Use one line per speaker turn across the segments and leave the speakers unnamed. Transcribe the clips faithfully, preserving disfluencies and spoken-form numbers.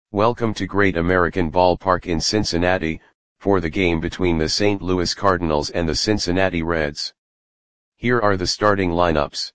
Welcome to Great American Ballpark in Cincinnati, for the game between the Saint Louis Cardinals and the Cincinnati Reds. Here are the starting lineups.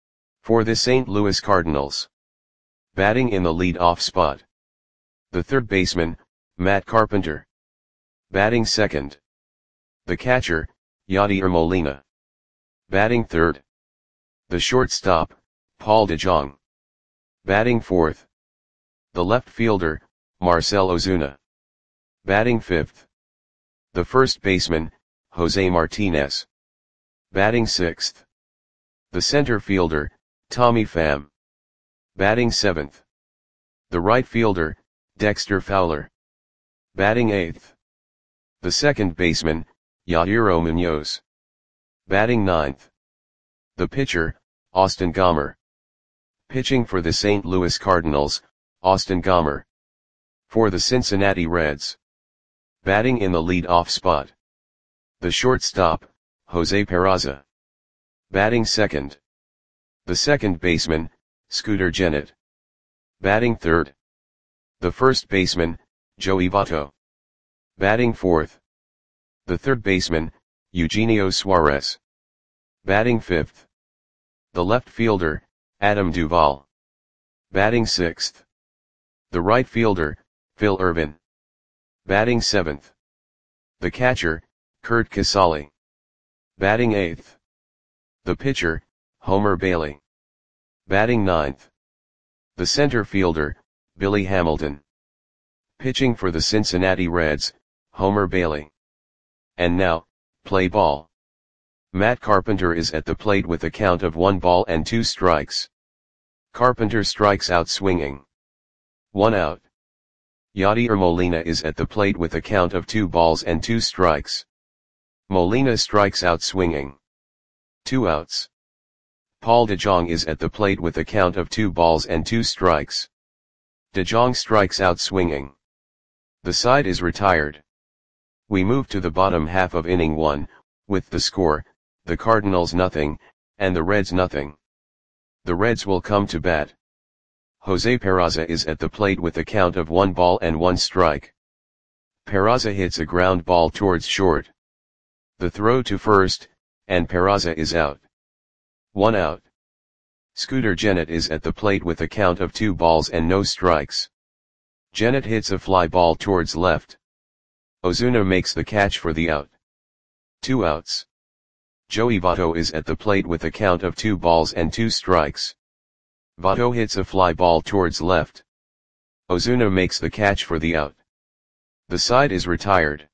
For the Saint Louis Cardinals. Batting in the lead-off spot. The third baseman, Matt Carpenter. Batting second. The catcher, Yadier Molina. Batting third. The shortstop, Paul DeJong. Batting fourth. The left fielder, Marcell Ozuna. Batting fifth. The first baseman, Jose Martinez. Batting sixth. The center fielder, Tommy Pham. Batting seventh. The right fielder, Dexter Fowler. Batting eighth. The second baseman, Yadier Munoz. Batting ninth. The pitcher, Austin Gomber. Pitching for the Saint Louis Cardinals, Austin Gomber. For the Cincinnati Reds. Batting in the lead-off spot. The shortstop, Jose Peraza. Batting second. The second baseman, Scooter Gennett. Batting third. The first baseman, Joey Votto. Batting fourth. The third baseman, Eugenio Suarez. Batting fifth. The left fielder, Adam Duvall. Batting sixth. The right fielder, Phil Ervin. Batting seventh. The catcher, Curt Casali. Batting eighth. The pitcher, Homer Bailey. Batting ninth. The center fielder, Billy Hamilton. Pitching for the Cincinnati Reds, Homer Bailey. And now, play ball. Matt Carpenter is at the plate with a count of one ball and two strikes. Carpenter strikes out swinging. One out. Yadier Molina is at the plate with a count of two balls and two strikes. Molina strikes out swinging. Two outs. Paul DeJong is at the plate with a count of two balls and two strikes. DeJong strikes out swinging. The side is retired. We move to the bottom half of inning one, with the score, the Cardinals nothing, and the Reds nothing. The Reds will come to bat. Jose Peraza is at the plate with a count of one ball and one strike. Peraza hits a ground ball towards short. The throw to first, and Peraza is out. One out. Scooter Gennett is at the plate with a count of two balls and no strikes. Gennett hits a fly ball towards left. Ozuna makes the catch for the out. Two outs. Joey Votto is at the plate with a count of two balls and two strikes. Votto hits a fly ball towards left. Ozuna makes the catch for the out. The side is retired.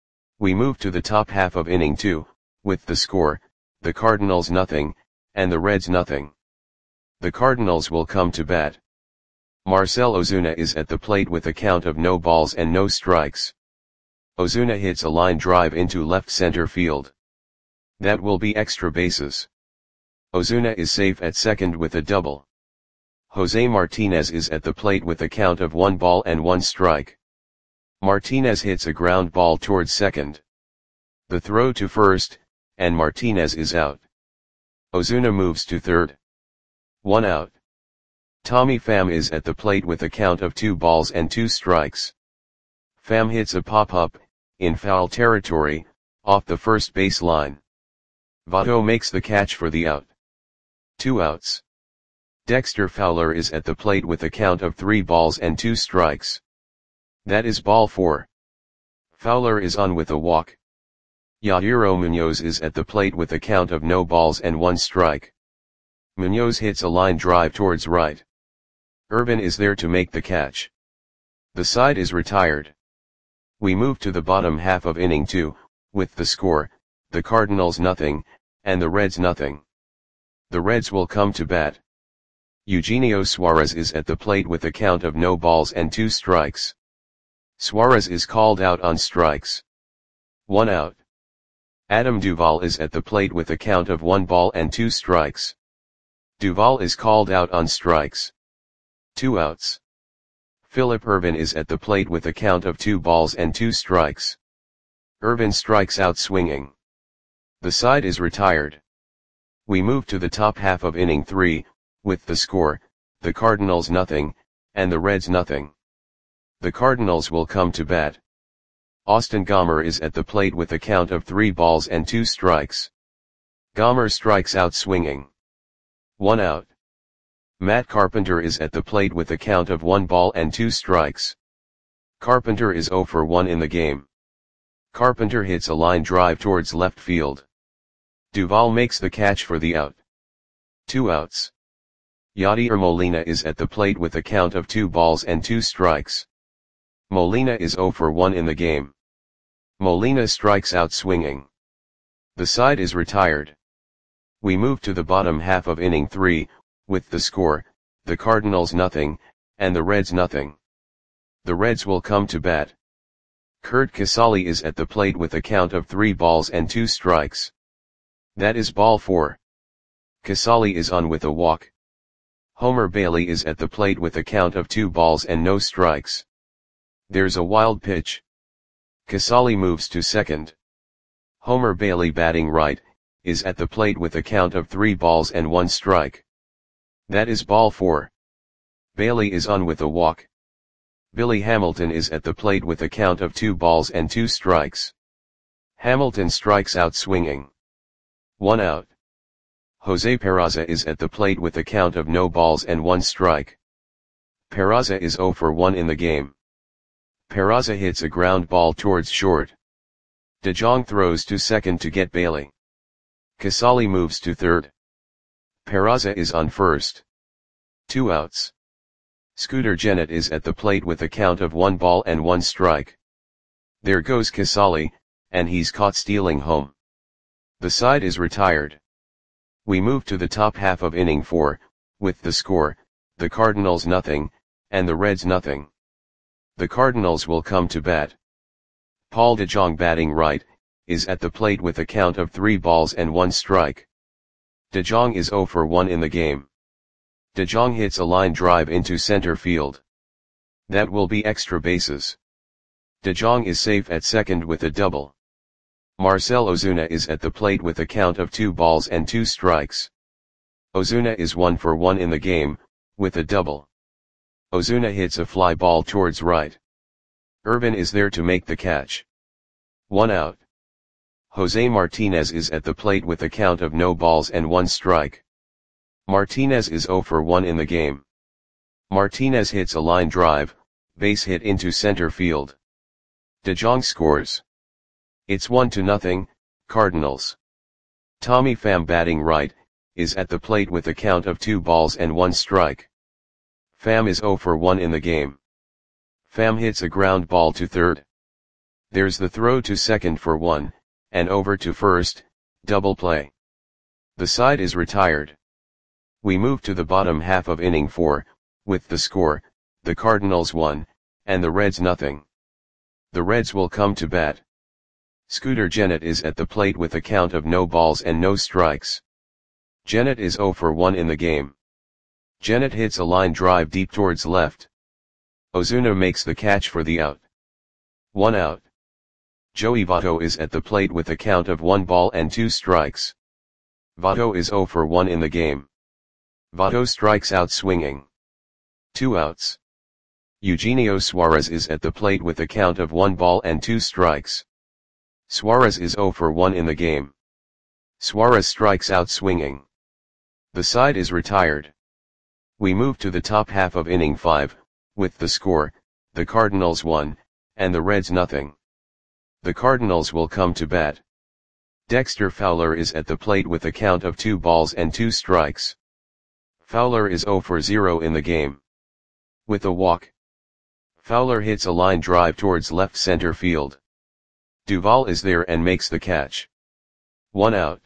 We move to the top half of inning two, with the score, the Cardinals nothing, and the Reds nothing. The Cardinals will come to bat. Marcell Ozuna is at the plate with a count of no balls and no strikes. Ozuna hits a line drive into left center field. That will be extra bases. Ozuna is safe at second with a double. Jose Martinez is at the plate with a count of one ball and one strike. Martinez hits a ground ball towards second. The throw to first, and Martinez is out. Ozuna moves to third. One out. Tommy Pham is at the plate with a count of two balls and two strikes. Pham hits a pop-up, in foul territory, off the first base line. Votto makes the catch for the out. Two outs. Dexter Fowler is at the plate with a count of three balls and two strikes. That is ball four. Fowler is on with a walk. Yadier Munoz is at the plate with a count of no balls and one strike. Munoz hits a line drive towards right. Ervin is there to make the catch. The side is retired. We move to the bottom half of inning two, with the score, the Cardinals nothing, and the Reds nothing. The Reds will come to bat. Eugenio Suarez is at the plate with a count of no balls and two strikes. Suarez is called out on strikes. One out. Adam Duvall is at the plate with a count of one ball and two strikes. Duvall is called out on strikes. Two outs. Philip Ervin is at the plate with a count of two balls and two strikes. Ervin strikes out swinging. The side is retired. We move to the top half of inning three, with the score, the Cardinals nothing, and the Reds nothing. The Cardinals will come to bat. Austin Gomber is at the plate with a count of three balls and two strikes. Gomber strikes out swinging. One out. Matt Carpenter is at the plate with a count of one ball and two strikes. Carpenter is zero for one in the game. Carpenter hits a line drive towards left field. Duvall makes the catch for the out. Two outs. Yadier Molina is at the plate with a count of two balls and two strikes. Molina is zero for one in the game. Molina strikes out swinging. The side is retired. We move to the bottom half of inning three, with the score, the Cardinals nothing, and the Reds nothing. The Reds will come to bat. Curt Casali is at the plate with a count of three balls and two strikes. That is ball four. Casali is on with a walk. Homer Bailey is at the plate with a count of two balls and no strikes. There's a wild pitch. Casali moves to second. Homer Bailey, batting right, is at the plate with a count of three balls and one strike. That is ball four. Bailey is on with a walk. Billy Hamilton is at the plate with a count of two balls and two strikes. Hamilton strikes out swinging. One out. Jose Peraza is at the plate with a count of no balls and one strike. Peraza is zero for one in the game. Peraza hits a ground ball towards short. DeJong throws to second to get Bailey. Casali moves to third. Peraza is on first. Two outs. Scooter Gennett is at the plate with a count of one ball and one strike. There goes Casali, and he's caught stealing home. The side is retired. We move to the top half of inning four, with the score, the Cardinals nothing, and the Reds nothing. The Cardinals will come to bat. Paul DeJong, batting right, is at the plate with a count of three balls and one strike. DeJong is zero for one in the game. DeJong hits a line drive into center field. That will be extra bases. DeJong is safe at second with a double. Marcell Ozuna is at the plate with a count of two balls and two strikes. Ozuna is one for one in the game, with a double. Ozuna hits a fly ball towards right. Urban is there to make the catch. One out. Jose Martinez is at the plate with a count of no balls and one strike. Martinez is zero for one in the game. Martinez hits a line drive, base hit into center field. DeJong scores. It's one to nothing, Cardinals. Tommy Pham, batting right, is at the plate with a count of two balls and one strike. Pham is zero for one in the game. Pham hits a ground ball to third. There's the throw to second for one, and over to first, double play. The side is retired. We move to the bottom half of inning four, with the score, the Cardinals one, and the Reds nothing. The Reds will come to bat. Scooter Gennett is at the plate with a count of no balls and no strikes. Gennett is zero for one in the game. Gennett hits a line drive deep towards left. Ozuna makes the catch for the out. One out. Joey Votto is at the plate with a count of one ball and two strikes. Votto is zero for one in the game. Votto strikes out swinging. Two outs. Eugenio Suarez is at the plate with a count of one ball and two strikes. Suarez is zero for one in the game. Suarez strikes out swinging. The side is retired. We move to the top half of inning five, with the score, the Cardinals one, and the Reds nothing. The Cardinals will come to bat. Dexter Fowler is at the plate with a count of two balls and two strikes. Fowler is zero for zero in the game. With a walk. Fowler hits a line drive towards left center field. Duvall is there and makes the catch. One out.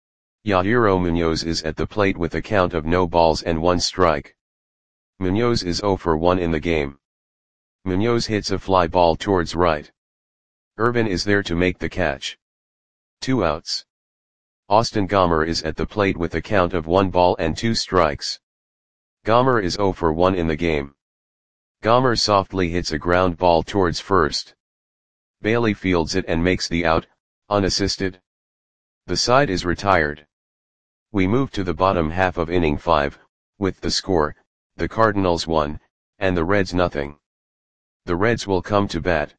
Yadier Munoz is at the plate with a count of no balls and one strike. Munoz is zero for one in the game. Munoz hits a fly ball towards right. Urban is there to make the catch. Two outs. Austin Gomber is at the plate with a count of one ball and two strikes. Gomber is zero for one in the game. Gomber softly hits a ground ball towards first. Bailey fields it and makes the out, unassisted. The side is retired. We move to the bottom half of inning five, with the score, the Cardinals one, and the Reds nothing. The Reds will come to bat.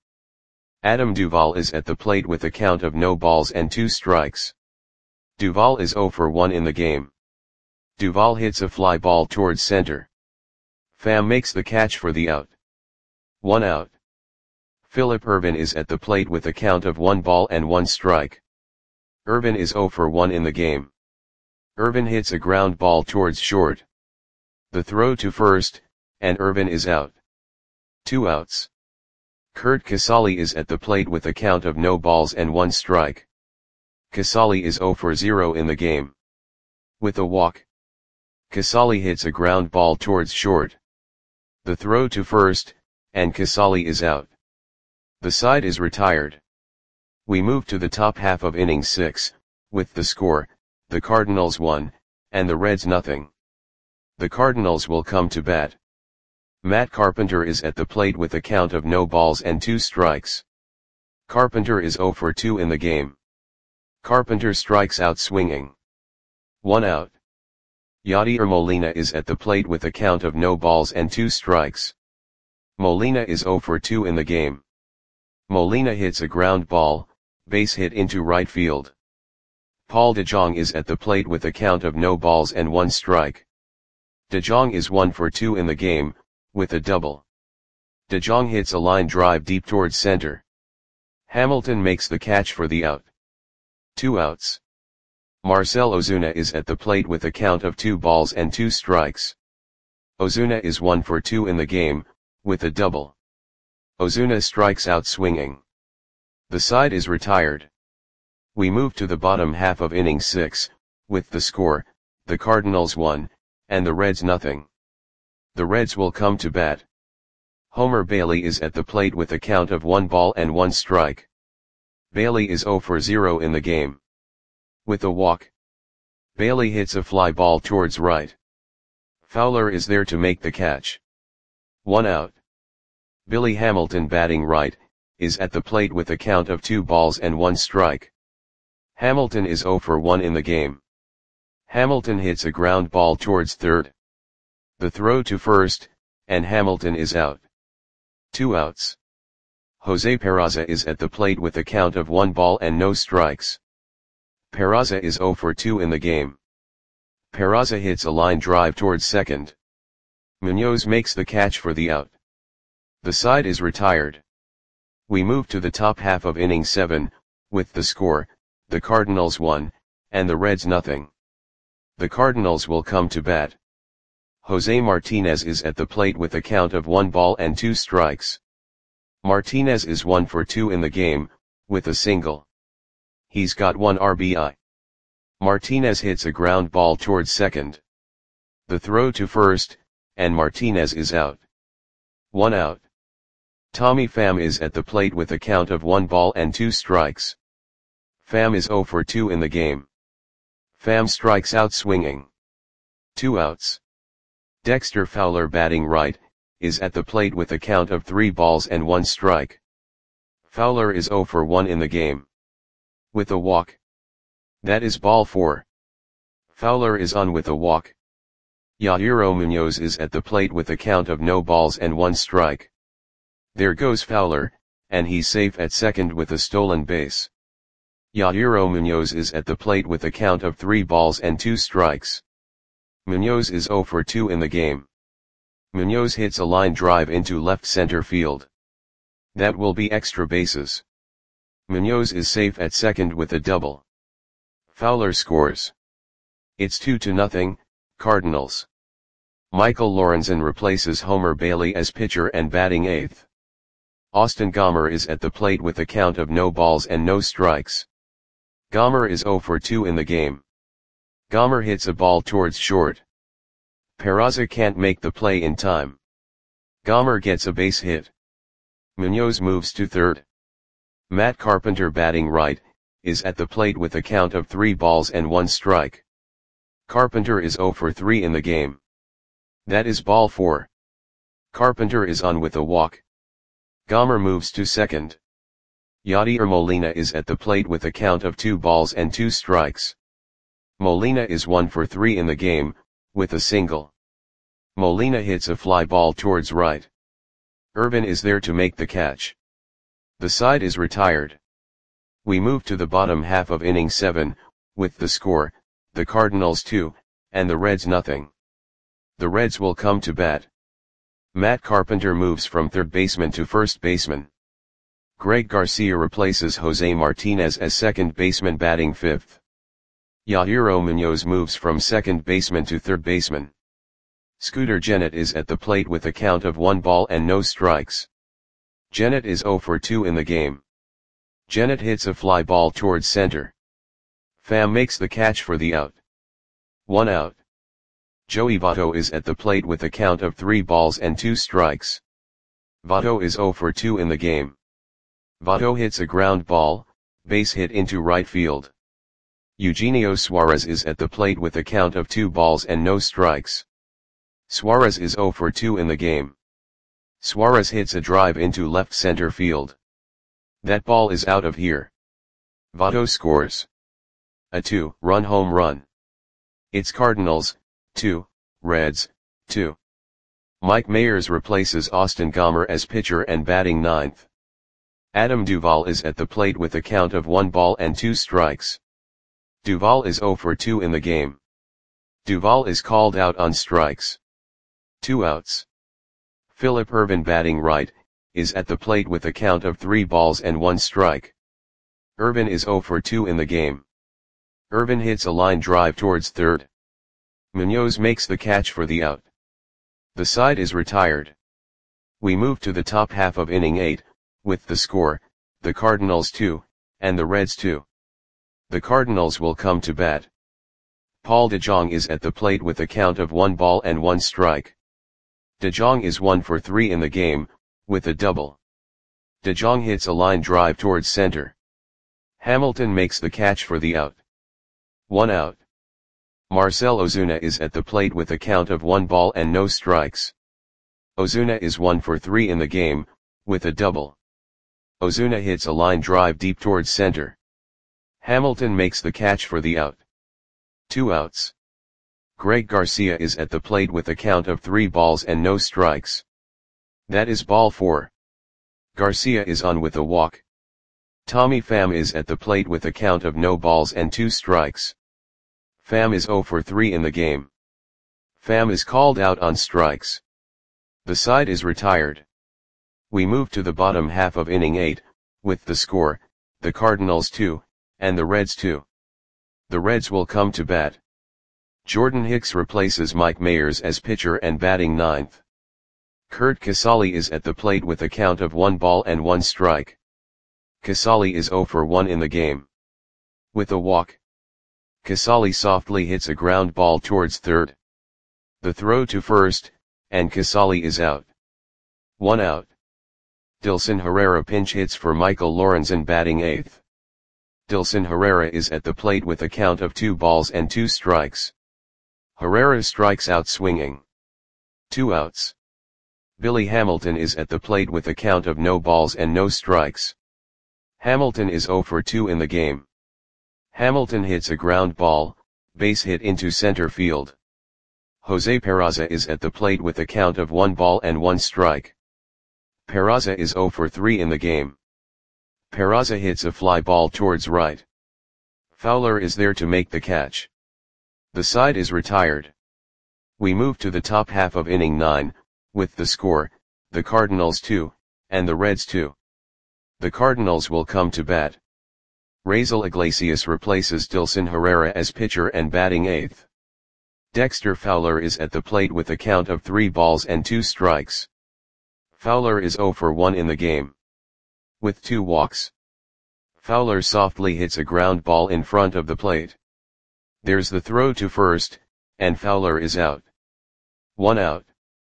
Adam Duvall is at the plate with a count of no balls and two strikes. Duvall is zero for one in the game. Duvall hits a fly ball towards center. Pham makes the catch for the out. One out. Phillip Ervin is at the plate with a count of one ball and one strike. Ervin is zero for one in the game. Ervin hits a ground ball towards short. The throw to first, and Ervin is out. Two outs. Curt Casali is at the plate with a count of no balls and one strike. Casali is zero for zero in the game. With a walk. Casali hits a ground ball towards short. The throw to first, and Casali is out. The side is retired. We move to the top half of inning six, with the score, the Cardinals one, and the Reds nothing. The Cardinals will come to bat. Matt Carpenter is at the plate with a count of no balls and two strikes. Carpenter is zero for two in the game. Carpenter strikes out swinging. One out. Yadier Molina is at the plate with a count of no balls and two strikes. Molina is zero for two in the game. Molina hits a ground ball, base hit into right field. Paul DeJong is at the plate with a count of no balls and one strike. DeJong is one for two in the game, with a double. DeJong hits a line drive deep towards center. Hamilton makes the catch for the out. Two outs. Marcell Ozuna is at the plate with a count of two balls and two strikes. Ozuna is one for two in the game, with a double. Ozuna strikes out swinging. The side is retired. We move to the bottom half of inning six, with the score, the Cardinals one, and the Reds nothing. The Reds will come to bat. Homer Bailey is at the plate with a count of one ball and one strike. Bailey is zero for zero in the game. With a walk. Bailey hits a fly ball towards right. Fowler is there to make the catch. One out. Billy Hamilton, batting right, is at the plate with a count of two balls and one strike. Hamilton is zero for one in the game. Hamilton hits a ground ball towards third. The throw to first, and Hamilton is out. Two outs. Jose Peraza is at the plate with a count of one ball and no strikes. Peraza is zero for two in the game. Peraza hits a line drive towards second. Munoz makes the catch for the out. The side is retired. We move to the top half of inning seven, with the score, the Cardinals one, and the Reds nothing. The Cardinals will come to bat. Jose Martinez is at the plate with a count of one ball and two strikes. Martinez is one for two in the game, with a single. He's got one R B I. Martinez hits a ground ball towards second. The throw to first, and Martinez is out. One out. Tommy Pham is at the plate with a count of one ball and two strikes. Pham is zero for two in the game. Pham strikes out swinging. Two outs. Dexter Fowler, batting right, is at the plate with a count of three balls and one strike. Fowler is zero for one in the game. With a walk. That is ball four. Fowler is on with a walk. Yairo Munoz is at the plate with a count of no balls and one strike. There goes Fowler, and he's safe at second with a stolen base. Yairo Munoz is at the plate with a count of three balls and two strikes. Munoz is zero for two in the game. Munoz hits a line drive into left center field. That will be extra bases. Munoz is safe at second with a double. Fowler scores. It's two to nothing, Cardinals. Michael Lorenzen replaces Homer Bailey as pitcher and batting eighth. Austin Gomber is at the plate with a count of no balls and no strikes. Gomber is zero for two in the game. Gomber hits a ball towards short. Peraza can't make the play in time. Gomber gets a base hit. Munoz moves to third. Matt Carpenter, batting right, is at the plate with a count of three balls and one strike. Carpenter is zero for three in the game. That is ball four. Carpenter is on with a walk. Gomber moves to second. Yadier Molina is at the plate with a count of two balls and two strikes. Molina is one for three in the game, with a single. Molina hits a fly ball towards right. Urban is there to make the catch. The side is retired. We move to the bottom half of inning seven, with the score, the Cardinals two, and the Reds nothing. The Reds will come to bat. Matt Carpenter moves from third baseman to first baseman. Greg Garcia replaces Jose Martinez as second baseman batting fifth. Yajiro Munoz moves from second baseman to third baseman. Scooter Gennett is at the plate with a count of one ball and no strikes. Gennett is oh for two in the game. Gennett hits a fly ball towards center. Pham makes the catch for the out. One out. Joey Votto is at the plate with a count of three balls and two strikes. Votto is oh for two in the game. Votto hits a ground ball, base hit into right field. Eugenio Suarez is at the plate with a count of two balls and no strikes. Suarez is oh for two in the game. Suarez hits a drive into left center field. That ball is out of here. Votto scores a two-run home run. It's Cardinals, two, Reds, two. Mike Mayers replaces Austin Gomber as pitcher and batting ninth. Adam Duvall is at the plate with a count of one ball and two strikes. Duvall is oh for two in the game. Duvall is called out on strikes. Two outs. Phillip Ervin batting right, is at the plate with a count of three balls and one strike. Ervin is oh for two in the game. Ervin hits a line drive towards third. Munoz makes the catch for the out. The side is retired. We move to the top half of inning eight, with the score, the Cardinals two, and the Reds two. The Cardinals will come to bat. Paul DeJong is at the plate with a count of one ball and one strike. DeJong is one for three in the game, with a double. DeJong hits a line drive towards center. Hamilton makes the catch for the out. One out. Marcell Ozuna is at the plate with a count of one ball and no strikes. Ozuna is one for three in the game, with a double. Ozuna hits a line drive deep towards center. Hamilton makes the catch for the out. Two outs. Greg Garcia is at the plate with a count of three balls and no strikes. That is ball four. Garcia is on with a walk. Tommy Pham is at the plate with a count of no balls and two strikes. Pham is oh for three in the game. Pham is called out on strikes. The side is retired. We move to the bottom half of inning eight, with the score, the Cardinals two, and the Reds two. The Reds will come to bat. Jordan Hicks replaces Mike Mayers as pitcher and batting ninth. Curt Casali is at the plate with a count of one ball and one strike. Casali is oh for one in the game. With a walk. Casali softly hits a ground ball towards third. The throw to first, and Casali is out. One out. Dilson Herrera pinch hits for Michael Lorenzen batting eighth. Dilson Herrera is at the plate with a count of two balls and two strikes. Herrera strikes out swinging. Two outs. Billy Hamilton is at the plate with a count of no balls and no strikes. Hamilton is oh for two in the game. Hamilton hits a ground ball, base hit into center field. Jose Peraza is at the plate with a count of one ball and one strike. Peraza is oh for three in the game. Peraza hits a fly ball towards right. Fowler is there to make the catch. The side is retired. We move to the top half of inning nine, with the score, the Cardinals two, and the Reds two. The Cardinals will come to bat. Raisel Iglesias replaces Dilson Herrera as pitcher and batting eighth. Dexter Fowler is at the plate with a count of three balls and two strikes. Fowler is oh for one in the game. With two walks. Fowler softly hits a ground ball in front of the plate. There's the throw to first, and Fowler is out. One out.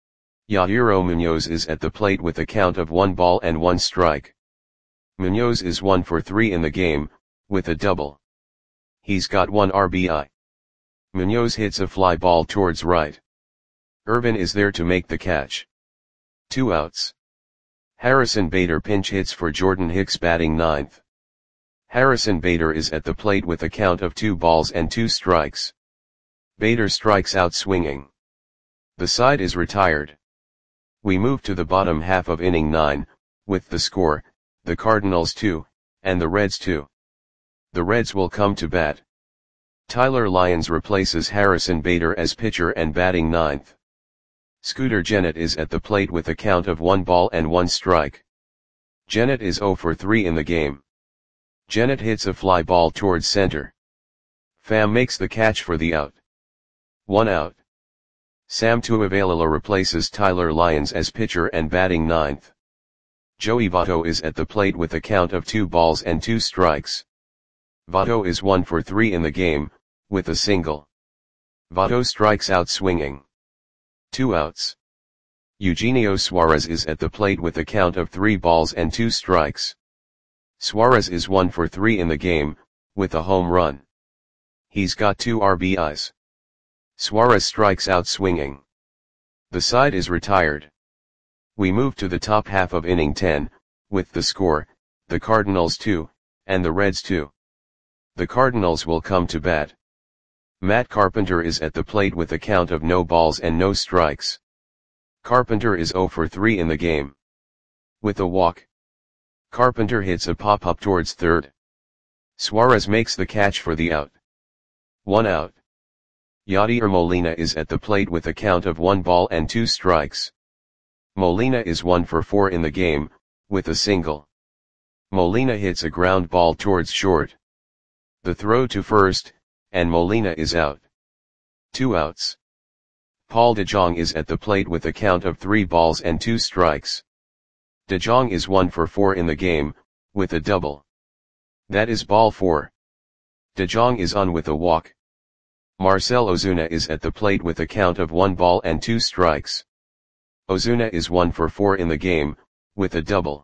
Yajiro Munoz is at the plate with a count of one ball and one strike. Munoz is one for three in the game, with a double. He's got one R B I. Munoz hits a fly ball towards right. Ervin is there to make the catch. Two outs. Harrison Bader pinch hits for Jordan Hicks batting ninth. Harrison Bader is at the plate with a count of two balls and two strikes. Bader strikes out swinging. The side is retired. We move to the bottom half of inning nine, with the score, the Cardinals two, and the Reds two. The Reds will come to bat. Tyler Lyons replaces Harrison Bader as pitcher and batting ninth. Scooter Gennett is at the plate with a count of one ball and one strike. Gennett is oh for three in the game. Gennett hits a fly ball towards center. Pham makes the catch for the out. One out. Sam Tuivailala replaces Tyler Lyons as pitcher and batting ninth. Joey Votto is at the plate with a count of two balls and two strikes. Votto is one for three in the game, with a single. Votto strikes out swinging. Two outs. Eugenio Suarez is at the plate with a count of three balls and two strikes. Suarez is one for three in the game, with a home run. He's got two R B Is. Suarez strikes out swinging. The side is retired. We move to the top half of inning ten, with the score, the Cardinals two, and the Reds two. The Cardinals will come to bat. Matt Carpenter is at the plate with a count of no balls and no strikes. Carpenter is oh for three in the game. With a walk. Carpenter hits a pop-up towards third. Suarez makes the catch for the out. One out. Yadier Molina is at the plate with a count of one ball and two strikes. Molina is one for four in the game, with a single. Molina hits a ground ball towards short. The throw to first, and Molina is out. Two outs. Paul DeJong is at the plate with a count of three balls and two strikes. DeJong is one for four in the game, with a double. That is ball four. DeJong is on with a walk. Marcell Ozuna is at the plate with a count of one ball and two strikes. Ozuna is one for four in the game, with a double.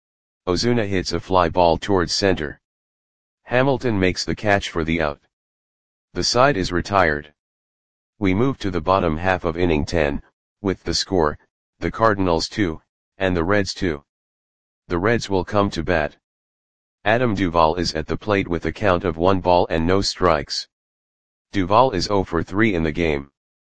Ozuna hits a fly ball towards center. Hamilton makes the catch for the out. The side is retired. We move to the bottom half of inning ten, with the score, the Cardinals two, and the Reds two. The Reds will come to bat. Adam Duvall is at the plate with a count of one ball and no strikes. Duvall is oh for three in the game.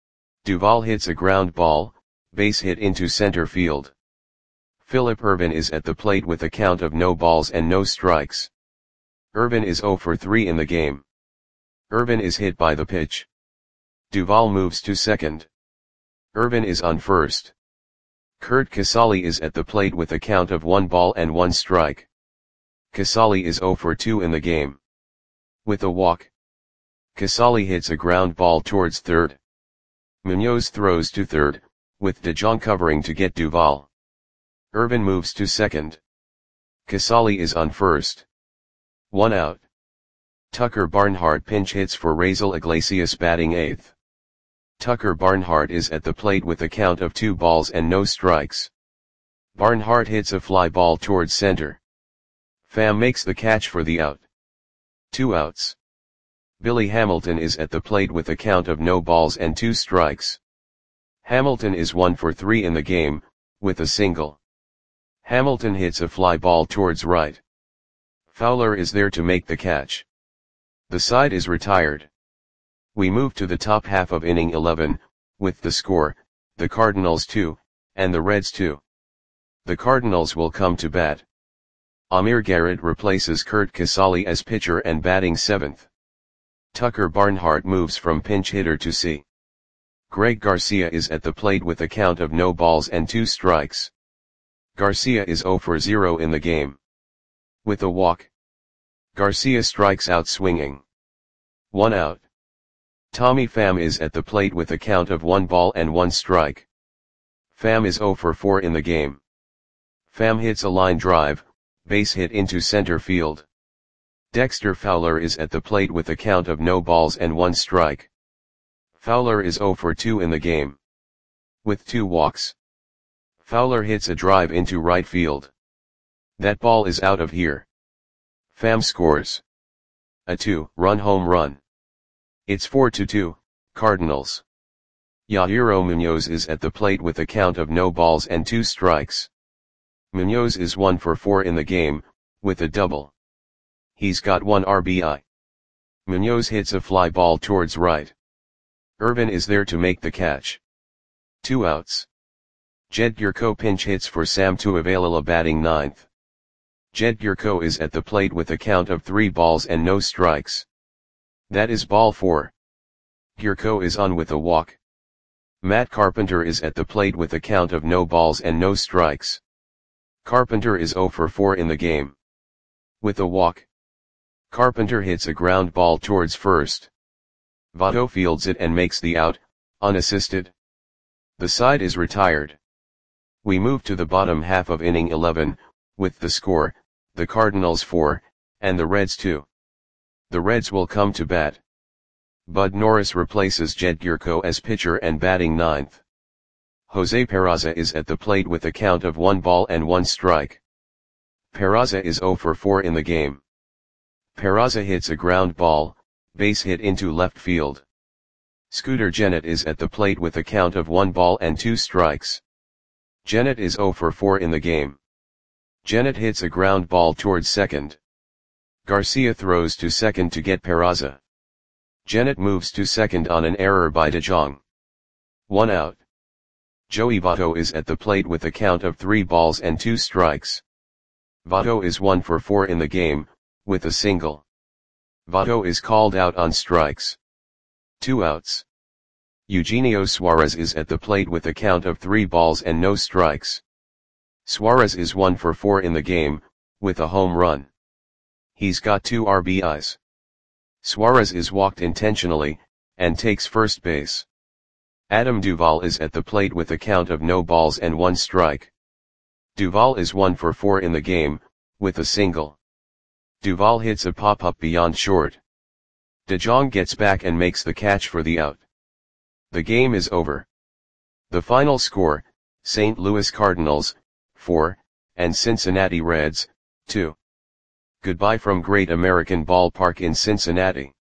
Duvall hits a ground ball, base hit into center field. Phillip Ervin is at the plate with a count of no balls and no strikes. Ervin is oh for three in the game. Ervin is hit by the pitch. Duvall moves to second. Ervin is on first. Curt Casali is at the plate with a count of one ball and one strike. Casali is oh for two in the game. With a walk. Casali hits a ground ball towards third. Munoz throws to third, with DeJong covering to get Duvall. Ervin moves to second. Casali is on first. One out. Tucker Barnhart pinch hits for Raisel Iglesias batting eighth. Tucker Barnhart is at the plate with a count of two balls and no strikes. Barnhart hits a fly ball towards center. Pham makes the catch for the out. Two outs. Billy Hamilton is at the plate with a count of no balls and two strikes. Hamilton is one for three in the game, with a single. Hamilton hits a fly ball towards right. Fowler is there to make the catch. The side is retired. We move to the top half of inning eleven, with the score, the Cardinals two, and the Reds two. The Cardinals will come to bat. Amir Garrett replaces Curt Casali as pitcher and batting seventh. Tucker Barnhart moves from pinch hitter to C. Greg Garcia is at the plate with a count of no balls and two strikes. Garcia is oh for zero in the game. With a walk. Garcia strikes out swinging. One out. Tommy Pham is at the plate with a count of one ball and one strike. Pham is oh for four in the game. Pham hits a line drive, base hit into center field. Dexter Fowler is at the plate with a count of no balls and one strike. Fowler is oh for two in the game. With two walks. Fowler hits a drive into right field. That ball is out of here. Pham scores a two-run home run. It's four to two, Cardinals. Yadier Munoz is at the plate with a count of no balls and two strikes. Munoz is one for four in the game, with a double. He's got one R B I. Munoz hits a fly ball towards right. Ervin is there to make the catch. Two outs. Jed Gyorko pinch hits for Sam Tuivailala batting ninth. Jed Gyorko is at the plate with a count of three balls and no strikes. That is ball four. Gyorko is on with a walk. Matt Carpenter is at the plate with a count of no balls and no strikes. Carpenter is zero for four in the game. With a walk, Carpenter hits a ground ball towards first. Votto fields it and makes the out, unassisted. The side is retired. We move to the bottom half of inning eleven, with the score, the Cardinals four, and the Reds two. The Reds will come to bat. Bud Norris replaces Jed Gyorko as pitcher and batting ninth. Jose Peraza is at the plate with a count of one ball and one strike. Peraza is zero for four in the game. Peraza hits a ground ball, base hit into left field. Scooter Gennett is at the plate with a count of one ball and two strikes. Gennett is zero for four in the game. Gennett hits a ground ball towards second. Garcia throws to second to get Peraza. Gennett moves to second on an error by DeJong. One out. Joey Votto is at the plate with a count of three balls and two strikes. Votto is one for four in the game, with a single. Votto is called out on strikes. Two outs. Eugenio Suarez is at the plate with a count of three balls and no strikes. Suarez is one for four in the game, with a home run. He's got two R B Is. Suarez is walked intentionally, and takes first base. Adam Duvall is at the plate with a count of no balls and one strike. Duvall is one for four in the game, with a single. Duvall hits a pop-up beyond short. DeJong gets back and makes the catch for the out. The game is over. The final score, Saint Louis Cardinals, four, and Cincinnati Reds, two. Goodbye from Great American Ballpark in Cincinnati.